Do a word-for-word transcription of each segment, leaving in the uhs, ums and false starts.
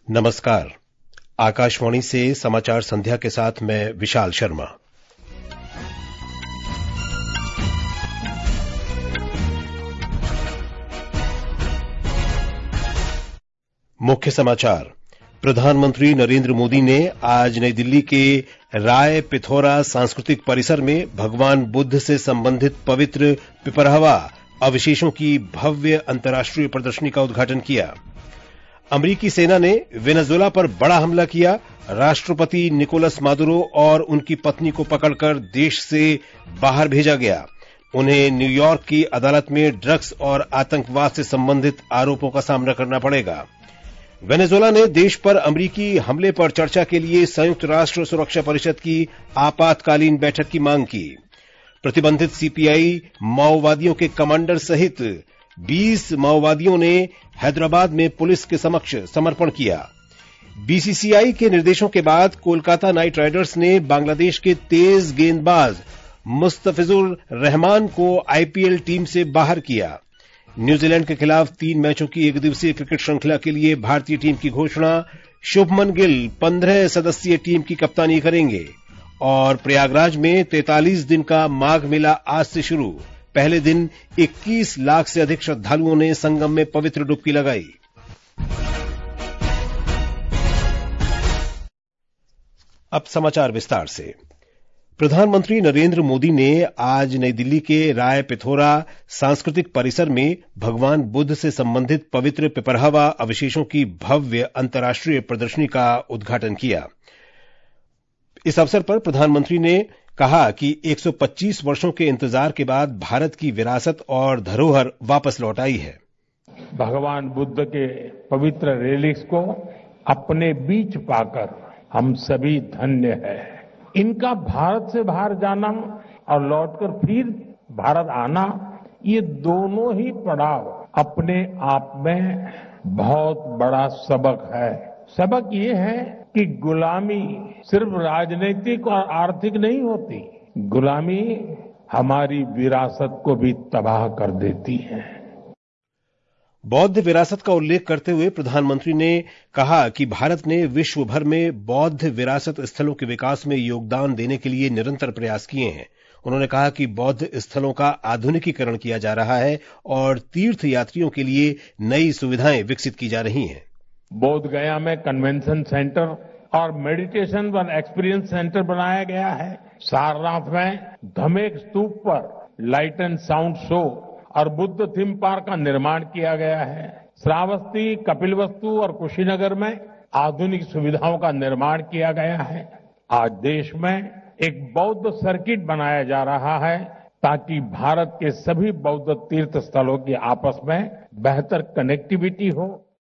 नमस्कार। आकाशवाणी से समाचार संध्या के साथ मैं विशाल शर्मा। मुख्य समाचार। प्रधानमंत्री नरेंद्र मोदी ने आज नई दिल्ली के राय पिथौरा सांस्कृतिक परिसर में भगवान बुद्ध से संबंधित पवित्र पिपरहवा अवशेषों की भव्य अंतर्राष्ट्रीय प्रदर्शनी का उद्घाटन किया। अमेरिकी सेना ने वेनेजुएला पर बड़ा हमला किया। राष्ट्रपति निकोलस मादुरो और उनकी पत्नी को पकड़कर देश से बाहर भेजा गया। उन्हें न्यूयॉर्क की अदालत में ड्रग्स और आतंकवाद से संबंधित आरोपों का सामना करना पड़ेगा। वेनेजुएला ने देश पर अमेरिकी हमले पर चर्चा के लिए संयुक्त राष्ट्र सुरक्षा परिषद की आपातकालीन बैठक की मांग की। प्रतिबंधित सीपीआई माओवादियों के कमांडर सहित बीस माओवादियों ने हैदराबाद में पुलिस के समक्ष समर्पण किया। बीसीसीआई के निर्देशों के बाद कोलकाता नाइट राइडर्स ने बांग्लादेश के तेज गेंदबाज मुस्तफिजुर रहमान को आईपीएल टीम से बाहर किया। न्यूजीलैंड के खिलाफ तीन मैचों की एक दिवसीय क्रिकेट श्रृंखला के लिए भारतीय टीम की घोषणा। शुभमन गिल पंद्रह सदस्यीय टीम की कप्तानी करेंगे। और प्रयागराज में तैंतालीस दिन का माघ मेला आज से शुरू। पहले दिन इक्कीस लाख से अधिक श्रद्धालुओं ने संगम में पवित्र डुबकी लगाई। अब समाचार विस्तार से। प्रधानमंत्री नरेंद्र मोदी ने आज नई दिल्ली के राय पिथौरा सांस्कृतिक परिसर में भगवान बुद्ध से संबंधित पवित्र पिपरहवा अवशेषों की भव्य अंतर्राष्ट्रीय प्रदर्शनी का उद्घाटन किया। इस अवसर पर प्रधानमंत्री ने कहा कि एक सौ पच्चीस वर्षों के इंतजार के बाद भारत की विरासत और धरोहर वापस लौट आई है। भगवान बुद्ध के पवित्र रेलिक्स को अपने बीच पाकर हम सभी धन्य हैं। इनका भारत से बाहर जाना और लौटकर फिर भारत आना, ये दोनों ही पड़ाव अपने आप में बहुत बड़ा सबक है। सबक ये है कि गुलामी सिर्फ राजनीतिक और आर्थिक नहीं होती, गुलामी हमारी विरासत को भी तबाह कर देती है। बौद्ध विरासत का उल्लेख करते हुए प्रधानमंत्री ने कहा कि भारत ने विश्व भर में बौद्ध विरासत स्थलों के विकास में योगदान देने के लिए निरंतर प्रयास किए हैं। उन्होंने कहा कि बौद्ध स्थलों का आधुनिकीकरण किया जा रहा है और तीर्थ यात्रियों के लिए नई सुविधाएं विकसित की जा रही हैं। बोध गया में कन्वेंशन सेंटर और मेडिटेशन व एक्सपीरियंस सेंटर बनाया गया है। सारनाथ में धमेक स्तूप पर लाइट एंड साउंड शो और बुद्ध थीम पार्क का निर्माण किया गया है। श्रावस्ती, कपिलवस्तु और कुशीनगर में आधुनिक सुविधाओं का निर्माण किया गया है। आज देश में एक बौद्ध सर्किट बनाया जा रहा है ताकि भारत के सभी बौद्ध तीर्थ स्थलों की आपस में बेहतर कनेक्टिविटी हो।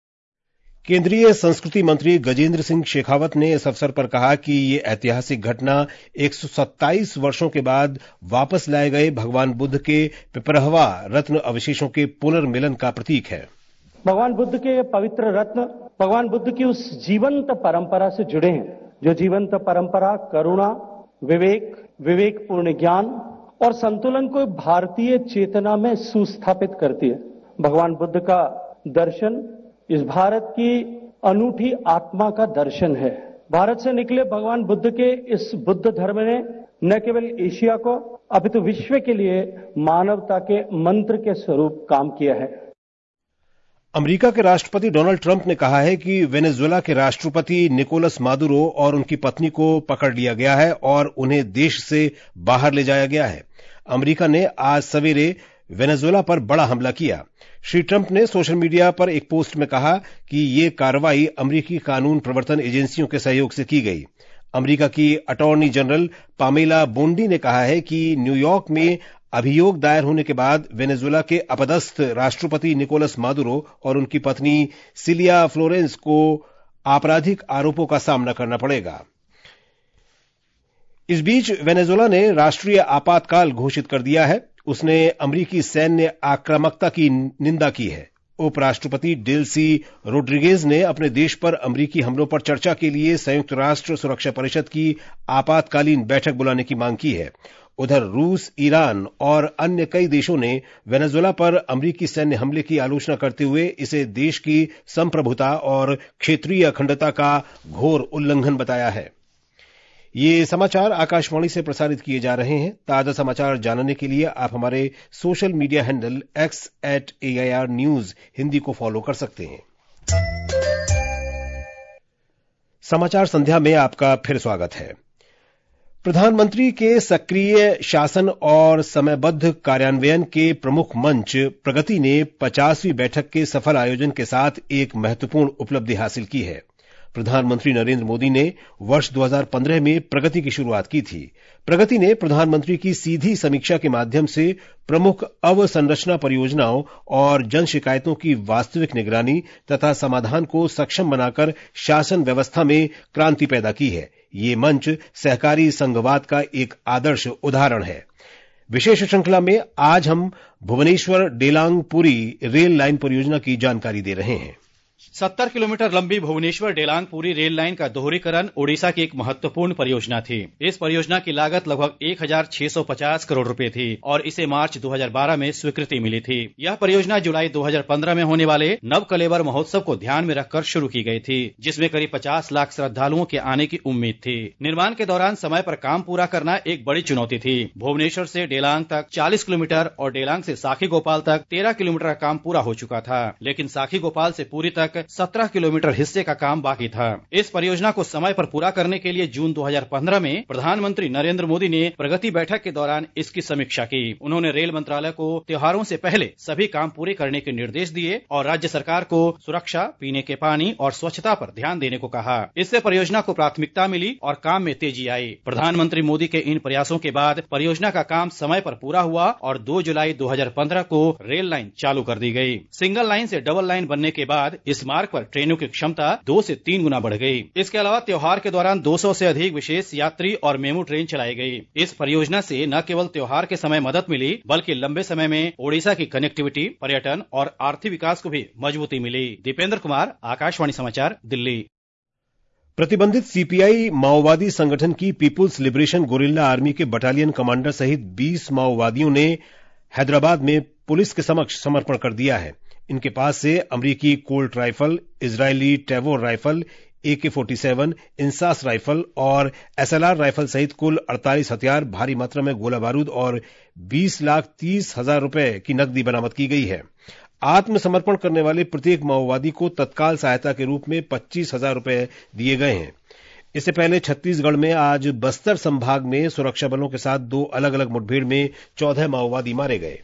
केंद्रीय संस्कृति मंत्री गजेंद्र सिंह शेखावत ने इस अवसर पर कहा कि ये ऐतिहासिक घटना एक सौ सत्ताईस वर्षों के बाद वापस लाए गए भगवान बुद्ध के पिपरहवा रत्न अवशेषों के पुनर्मिलन का प्रतीक है। भगवान बुद्ध के पवित्र रत्न भगवान बुद्ध की उस जीवंत परंपरा से जुड़े हैं जो जीवंत परंपरा करुणा, विवेक, विवेकपूर्ण ज्ञान और संतुलन को भारतीय चेतना में सुस्थापित करती है। भगवान बुद्ध का दर्शन इस भारत की अनूठी आत्मा का दर्शन है। भारत से निकले भगवान बुद्ध के इस बुद्ध धर्म ने न केवल एशिया को अपितु विश्व के लिए मानवता के मंत्र के स्वरूप काम किया है। अमेरिका के राष्ट्रपति डोनाल्ड ट्रंप ने कहा है कि वेनेजुएला के राष्ट्रपति निकोलस मादुरो और उनकी पत्नी को पकड़ लिया गया है और उन्हें देश से बाहर ले जाया गया है। अमेरिका ने आज सवेरे वेनेजुएला पर बड़ा हमला किया। श्री ट्रंप ने सोशल मीडिया पर एक पोस्ट में कहा कि ये कार्रवाई अमेरिकी कानून प्रवर्तन एजेंसियों के सहयोग से की गई। अमेरिका की अटॉर्नी जनरल पामेला बोंडी ने कहा है कि न्यूयॉर्क में अभियोग दायर होने के बाद वेनेजुएला के अपदस्थ राष्ट्रपति निकोलस मादुरो और उनकी पत्नी सिलिया फ्लोरेंस को आपराधिक आरोपों का सामना करना पड़ेगा। इस बीच वेनेजुएला ने राष्ट्रीय आपातकाल घोषित कर दिया है। उसने अमेरिकी सैन्य आक्रामकता की निंदा की है। उपराष्ट्रपति डेल्सी रोड्रिगेज ने अपने देश पर अमरीकी हमलों पर चर्चा के लिए संयुक्त राष्ट्र सुरक्षा परिषद की आपातकालीन बैठक बुलाने की मांग की है। उधर रूस, ईरान और अन्य कई देशों ने वेनेजुएला पर अमरीकी सैन्य हमले की आलोचना करते हुए इसे देश की संप्रभुता और क्षेत्रीय अखंडता का घोर उल्लंघन बताया है। ये समाचार आकाशवाणी से प्रसारित किए जा रहे हैं। ताजा समाचार जानने के लिए आप हमारे social media handle X at A I R news Hindi को फॉलो कर सकते हैं। समाचार संध्या में आपका फिर स्वागत है। प्रधानमंत्री के सक्रिय शासन और समयबद्ध कार्यान्वयन के प्रमुख मंच प्रगति ने पचासवीं बैठक के सफल आयोजन के साथ एक महत्वपूर्ण उपलब्धि हासिल की है। प्रधानमंत्री नरेंद्र मोदी ने वर्ष दो हज़ार पंद्रह में प्रगति की शुरुआत की थी। प्रगति ने प्रधानमंत्री की सीधी समीक्षा के माध्यम से प्रमुख अवसंरचना परियोजनाओं और जन शिकायतों की वास्तविक निगरानी तथा समाधान को सक्षम बनाकर शासन व्यवस्था में क्रांति पैदा की है। ये मंच सहकारी संघवाद का एक आदर्श उदाहरण है। विशेष श्रृंखला में आज हम भुवनेश्वर डेलांग पुरी रेल लाइन परियोजना की जानकारी दे रहे हैं। सत्तर किलोमीटर लंबी भुवनेश्वर डेलांग पुरी रेल लाइन का दोहरीकरण ओडिशा की एक महत्वपूर्ण परियोजना थी। इस परियोजना की लागत लगभग एक हजार छह सौ पचास करोड़ रुपए थी और इसे मार्च दो हज़ार बारह में स्वीकृति मिली थी। यह परियोजना जुलाई दो हज़ार पंद्रह में होने वाले नव कलेवर महोत्सव को ध्यान में रखकर शुरू की गई थी, जिसमें करीब पचास लाख श्रद्धालुओं के आने की उम्मीद थी। निर्माण के दौरान समय पर काम पूरा करना एक बड़ी चुनौती थी। भुवनेश्वर से डेलांग तक चालीस किलोमीटर और डेलांग से साखी गोपाल तक तेरह किलोमीटर का काम पूरा हो चुका था, लेकिन साखी गोपाल से पुरी तक सत्रह किलोमीटर हिस्से का काम बाकी था। इस परियोजना को समय पर पूरा करने के लिए जून दो हज़ार पंद्रह में प्रधानमंत्री नरेंद्र मोदी ने प्रगति बैठक के दौरान इसकी समीक्षा की। उन्होंने रेल मंत्रालय को त्योहारों से पहले सभी काम पूरे करने के निर्देश दिए और राज्य सरकार को सुरक्षा, पीने के पानी और स्वच्छता पर ध्यान देने को कहा। इससे परियोजना को प्राथमिकता मिली और काम में तेजी आई। प्रधानमंत्री मोदी के इन प्रयासों के बाद परियोजना का काम समय पर पूरा हुआ और दो जुलाई दो हज़ार पंद्रह को रेल लाइन चालू कर दी गई। सिंगल लाइन से डबल लाइन बनने के बाद इस मार्ग पर ट्रेनों की क्षमता दो से तीन गुना बढ़ गई। इसके अलावा त्योहार के दौरान दो सौ से अधिक विशेष यात्री और मेमू ट्रेन चलाई गई। इस परियोजना से न केवल त्योहार के समय मदद मिली, बल्कि लंबे समय में ओडिशा की कनेक्टिविटी, पर्यटन और आर्थिक विकास को भी मजबूती मिली। दीपेंद्र कुमार, आकाशवाणी समाचार, दिल्ली। प्रतिबंधित सीपीआई माओवादी संगठन की पीपुल्स लिबरेशन गोरिल्ला आर्मी के बटालियन कमांडर सहित बीस माओवादियों ने हैदराबाद में पुलिस के समक्ष समर्पण कर दिया है। इनके पास से अमरीकी कोल्ट राइफल, इजरायली टेवोर राइफल, ए के सैंतालीस, इंसास राइफल और एसएलआर राइफल सहित कुल अड़तालीस हथियार, भारी मात्रा में गोला बारूद और बीस लाख तीस हजार रुपए की नकदी बरामद की गई है। आत्मसमर्पण करने वाले प्रत्येक माओवादी को तत्काल सहायता के रूप में पच्चीस हजार रुपए दिए गए हैं। इससे पहले छत्तीसगढ़ में आज बस्तर संभाग में सुरक्षा बलों के साथ दो अलग अलग मुठभेड़ में चौदह माओवादी मारे गए।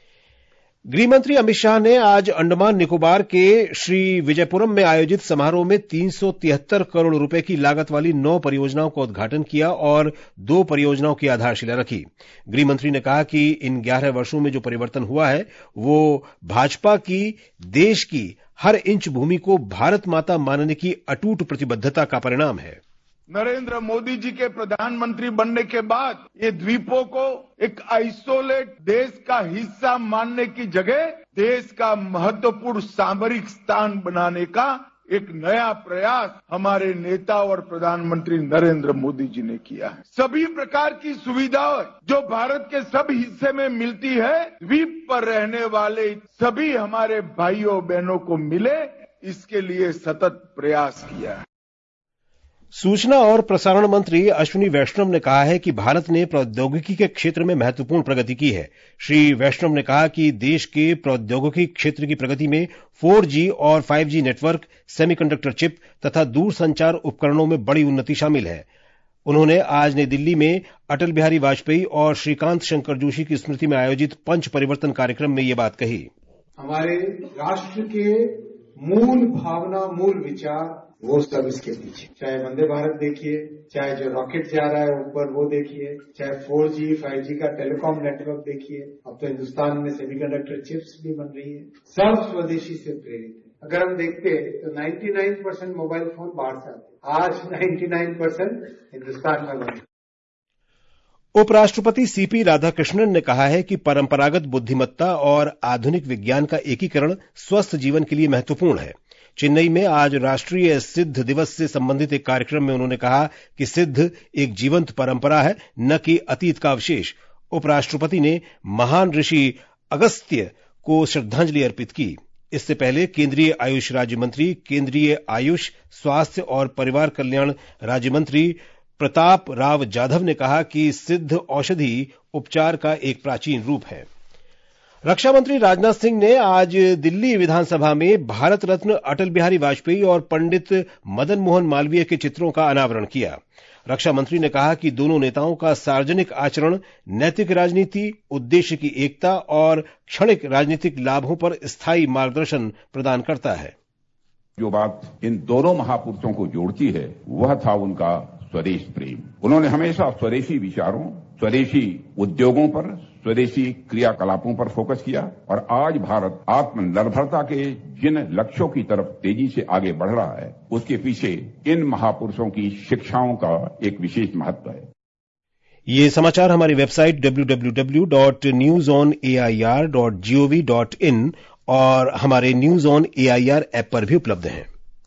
गृहमंत्री अमित शाह ने आज अंडमान निकोबार के श्री विजयपुरम में आयोजित समारोह में तीन सौ तिहत्तर करोड़ रुपए की लागत वाली नौ परियोजनाओं का उद्घाटन किया और दो परियोजनाओं की आधारशिला रखी। गृहमंत्री ने कहा कि इन ग्यारह वर्षों में जो परिवर्तन हुआ है वो भाजपा की देश की हर इंच भूमि को भारत माता मानने की अटूट प्रतिबद्धता का परिणाम है। नरेंद्र मोदी जी के प्रधानमंत्री बनने के बाद ये द्वीपों को एक आइसोलेट देश का हिस्सा मानने की जगह देश का महत्वपूर्ण सामरिक स्थान बनाने का एक नया प्रयास हमारे नेता और प्रधानमंत्री नरेंद्र मोदी जी ने किया है। सभी प्रकार की सुविधाएं जो भारत के सब हिस्से में मिलती है, द्वीप पर रहने वाले सभी हमारे भाइयों बहनों को मिले, इसके लिए सतत प्रयास किया है। सूचना और प्रसारण मंत्री अश्विनी वैष्णव ने कहा है कि भारत ने प्रौद्योगिकी के क्षेत्र में महत्वपूर्ण प्रगति की है। श्री वैष्णव ने कहा कि देश के प्रौद्योगिकी क्षेत्र की प्रगति में फोर जी और five G network, semiconductor chip तथा दूरसंचार उपकरणों में बड़ी उन्नति शामिल है। उन्होंने आज नई दिल्ली में अटल बिहारी वाजपेयी और श्रीकांत शंकर जोशी की स्मृति में आयोजित पंच परिवर्तन कार्यक्रम में ये बात कही। हमारे राष्ट्र के मूल भावना, मूल विचार वो सब इसके पीछे, चाहे वंदे भारत देखिए, चाहे जो रॉकेट जा रहा है ऊपर वो देखिए, चाहे फोर जी, फाइव जी का टेलीकॉम नेटवर्क देखिए, अब तो हिंदुस्तान में सेमीकंडक्टर चिप्स भी बन रही है, सब स्वदेशी से प्रेरित है। अगर हम देखते हैं तो निन्यानवे परसेंट मोबाइल फोन बाहर से आते, आज निन्यानवे परसेंट हिंदुस्तान में बने। उपराष्ट्रपति सीपी राधाकृष्णन ने कहा है कि परंपरागत बुद्धिमत्ता और आधुनिक विज्ञान का एकीकरण स्वस्थ जीवन के लिए महत्वपूर्ण है। चेन्नई में आज राष्ट्रीय सिद्ध दिवस से संबंधित एक कार्यक्रम में उन्होंने कहा कि सिद्ध एक जीवंत परंपरा है, न कि अतीत का अवशेष। उपराष्ट्रपति ने महान ऋषि अगस्त्य को श्रद्धांजलि अर्पित की। इससे पहले केंद्रीय आयुष राज्य मंत्री, केंद्रीय आयुष, स्वास्थ्य और परिवार कल्याण राज्य मंत्री प्रताप राव जाधव ने कहा कि सिद्ध औषधि उपचार का एक प्राचीन रूप है। रक्षा मंत्री राजनाथ सिंह ने आज दिल्ली विधानसभा में भारत रत्न अटल बिहारी वाजपेयी और पंडित मदन मोहन मालवीय के चित्रों का अनावरण किया। रक्षा मंत्री ने कहा कि दोनों नेताओं का सार्वजनिक आचरण नैतिक राजनीति, उद्देश्य की एकता और क्षणिक राजनीतिक लाभों पर स्थायी मार्गदर्शन प्रदान करता है। जो बात इन दोनों महापुरुषों को जोड़ती है वह था उनका स्वदेश प्रेम। उन्होंने हमेशा स्वदेशी विचारों, स्वदेशी उद्योगों पर, स्वदेशी क्रियाकलापों पर फोकस किया और आज भारत आत्मनिर्भरता के जिन लक्ष्यों की तरफ तेजी से आगे बढ़ रहा है उसके पीछे इन महापुरुषों की शिक्षाओं का एक विशेष महत्व है। ये समाचार हमारी website W W W dot news on A I R dot G O V dot in और हमारे news on A I R app पर भी उपलब्ध हैं।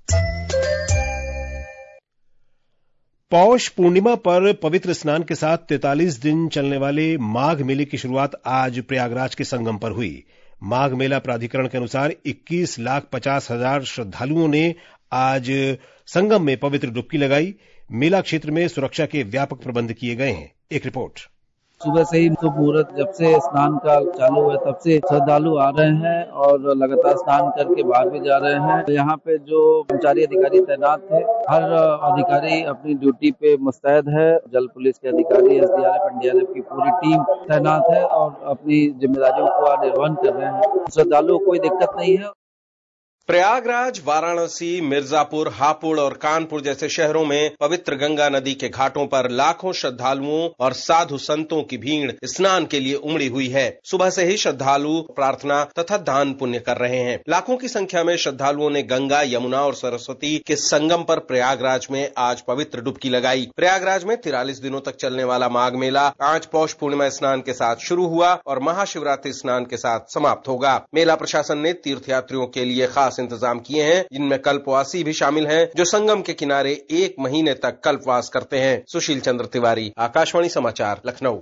पौष पूर्णिमा पर पवित्र स्नान के साथ तैंतालीस दिन चलने वाले माघ मेले की शुरुआत आज प्रयागराज के संगम पर हुई। माघ मेला प्राधिकरण के अनुसार इक्कीस लाख पचास हजार श्रद्धालुओं ने आज संगम में पवित्र डुबकी लगाई। मेला क्षेत्र में सुरक्षा के व्यापक प्रबंध किए गए हैं। एक रिपोर्ट। सुबह से ही तो मुहूर्त जब से स्नान का चालू हुआ तब से श्रद्धालु आ रहे हैं और लगातार स्नान करके बाहर भी जा रहे हैं। यहाँ पे जो कर्मचारी अधिकारी तैनात थे, हर अधिकारी अपनी ड्यूटी पे मुस्तैद है। जल पुलिस के अधिकारी, S D R F, N D R F की पूरी टीम तैनात है और अपनी जिम्मेदारियों का निर्वहन कर रहे हैं। श्रद्धालुओं को कोई दिक्कत नहीं है। प्रयागराज, वाराणसी, मिर्जापुर, हापुड़ और कानपुर जैसे शहरों में पवित्र गंगा नदी के घाटों पर लाखों श्रद्धालुओं और साधु संतों की भीड़ स्नान के लिए उमड़ी हुई है। सुबह से ही श्रद्धालु प्रार्थना तथा दान पुण्य कर रहे हैं। लाखों की संख्या में श्रद्धालुओं ने गंगा, यमुना और सरस्वती के संगम पर प्रयागराज में आज पवित्र डुबकी लगाई। प्रयागराज में तिरालीस दिनों तक चलने वाला माघ मेला आज पौष पूर्णिमा स्नान के साथ शुरू हुआ और महाशिवरात्रि स्नान के साथ समाप्त होगा। मेला प्रशासन ने तीर्थयात्रियों के लिए खास इंतजाम किए हैं, जिनमें कल्पवासी भी शामिल हैं, जो संगम के किनारे एक महीने तक कल्पवास करते हैं। सुशील चंद्र तिवारी, आकाशवाणी समाचार, लखनऊ।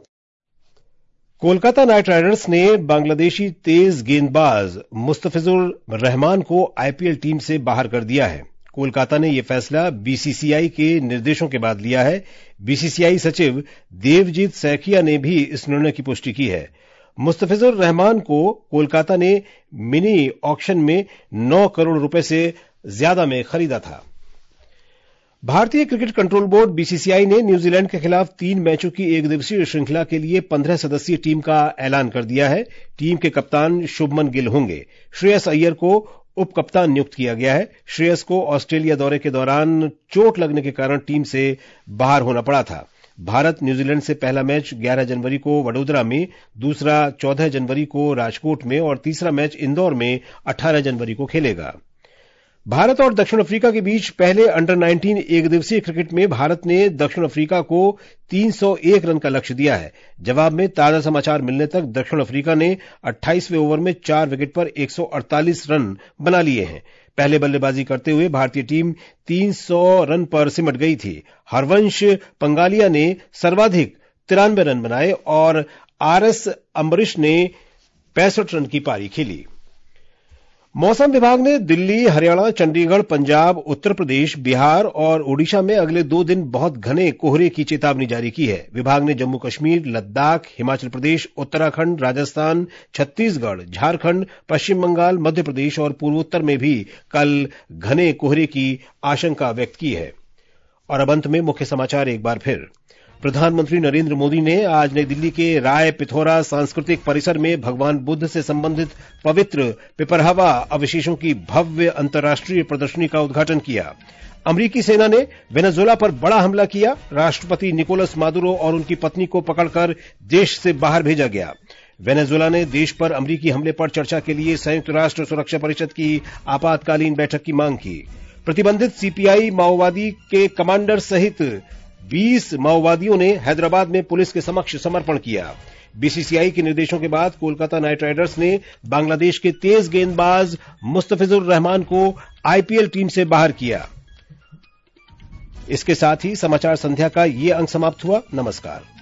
कोलकाता नाइट राइडर्स ने बांग्लादेशी तेज गेंदबाज मुस्तफिजुर रहमान को आई पी एल टीम से बाहर कर दिया है। कोलकाता ने यह फैसला बी सी सी आई के निर्देशों के बाद लिया है। बी सी सी आई सचिव देवजीत सैकिया ने भी इस निर्णय की पुष्टि की है। मुस्तफिजुर रहमान को कोलकाता ने मिनी ऑक्शन में नौ करोड़ रुपए से ज्यादा में खरीदा था। भारतीय cricket control board B C C I ने न्यूजीलैंड के खिलाफ तीन मैचों की एक दिवसीय श्रृंखला के लिए पंद्रह सदस्यीय टीम का ऐलान कर दिया है। टीम के कप्तान शुभमन गिल होंगे। श्रेयस अय्यर को उप कप्तान नियुक्त किया गया है। श्रेयस को ऑस्ट्रेलिया दौरे के दौरान चोट लगने के कारण टीम से बाहर होना पड़ा था। भारत न्यूजीलैंड से पहला मैच ग्यारह जनवरी को वडोदरा में, दूसरा चौदह जनवरी को राजकोट में और तीसरा मैच इंदौर में अठारह जनवरी को खेलेगा। भारत और दक्षिण अफ्रीका के बीच पहले अंडर नाइनटीन एक दिवसीय क्रिकेट में भारत ने दक्षिण अफ्रीका को तीन सौ एक रन का लक्ष्य दिया है। जवाब में ताजा समाचार मिलने तक दक्षिण अफ्रीका ने अट्ठाईसवें ओवर में चार विकेट पर एक सौ अड़तालीस रन बना लिए हैं। पहले बल्लेबाजी करते हुए भारतीय टीम तीन सौ रन पर सिमट गई थी। हरवंश पंगालिया ने सर्वाधिक तिरानवे रन बनाए और आर एस अम्बरीश ने पैंसठ रन की पारी खेली। मौसम विभाग ने दिल्ली, हरियाणा, चंडीगढ़, पंजाब, उत्तर प्रदेश, बिहार और ओडिशा में अगले दो दिन बहुत घने कोहरे की चेतावनी जारी की है। विभाग ने जम्मू कश्मीर, लद्दाख, हिमाचल प्रदेश, उत्तराखंड, राजस्थान, छत्तीसगढ़, झारखंड, पश्चिम बंगाल, मध्य प्रदेश और पूर्वोत्तर में भी कल घने कोहरे की आशंका व्यक्त की है। और अब अंत में मुख्य समाचार एक बार फिर। प्रधानमंत्री नरेंद्र मोदी ने आज नई दिल्ली के राय पिथौरा सांस्कृतिक परिसर में भगवान बुद्ध से संबंधित पवित्र पिपरहवा अवशेषों की भव्य अंतर्राष्ट्रीय प्रदर्शनी का उद्घाटन किया। अमरीकी सेना ने वेनेजुएला पर बड़ा हमला किया। राष्ट्रपति निकोलस मादुरो और उनकी पत्नी को पकड़कर देश से बाहर भेजा गया। वेनेजुएला ने देश पर अमरीकी हमले पर चर्चा के लिए संयुक्त राष्ट्र सुरक्षा परिषद की आपातकालीन बैठक की मांग की। प्रतिबंधित सी पी आई माओवादी के कमांडर सहित बीस माओवादियों ने हैदराबाद में पुलिस के समक्ष समर्पण किया। बीसीसीआई के निर्देशों के बाद कोलकाता नाइट राइडर्स ने बांग्लादेश के तेज गेंदबाज मुस्तफिजुर रहमान को आईपीएल टीम से बाहर किया। इसके साथ ही समाचार संध्या का ये अंक समाप्त हुआ। नमस्कार।